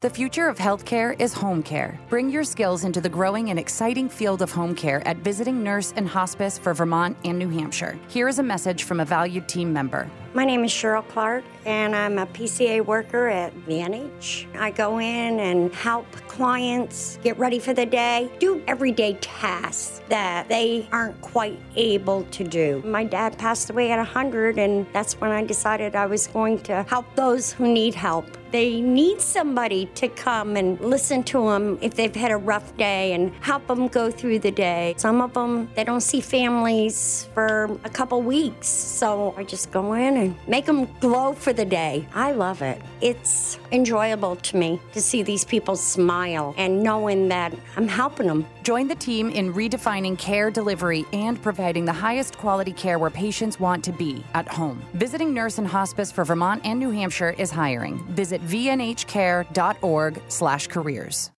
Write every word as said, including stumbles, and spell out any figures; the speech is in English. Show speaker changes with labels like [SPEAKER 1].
[SPEAKER 1] The future of healthcare is home care. Bring your skills into the growing and exciting field of home care at Visiting Nurse and Hospice for Vermont and New Hampshire. Here is a message from a valued team member.
[SPEAKER 2] My name is Cheryl Clark, and I'm a P C A worker at V N H. I go in and help clients get ready for the day, do everyday tasks that they aren't quite able to do. My dad passed away at one hundred, and that's when I decided I was going to help those who need help. They need somebody to come and listen to them if they've had a rough day and help them go through the day. Some of them, they don't see families for a couple weeks, so I just go in and make them glow for the day. I love it. It's enjoyable to me to see these people smile and knowing that I'm helping them.
[SPEAKER 1] Join the team in redefining care delivery and providing the highest quality care where patients want to be, at home. Visiting Nurse and Hospice for Vermont and New Hampshire is hiring. Visit v n h care dot org slash careers.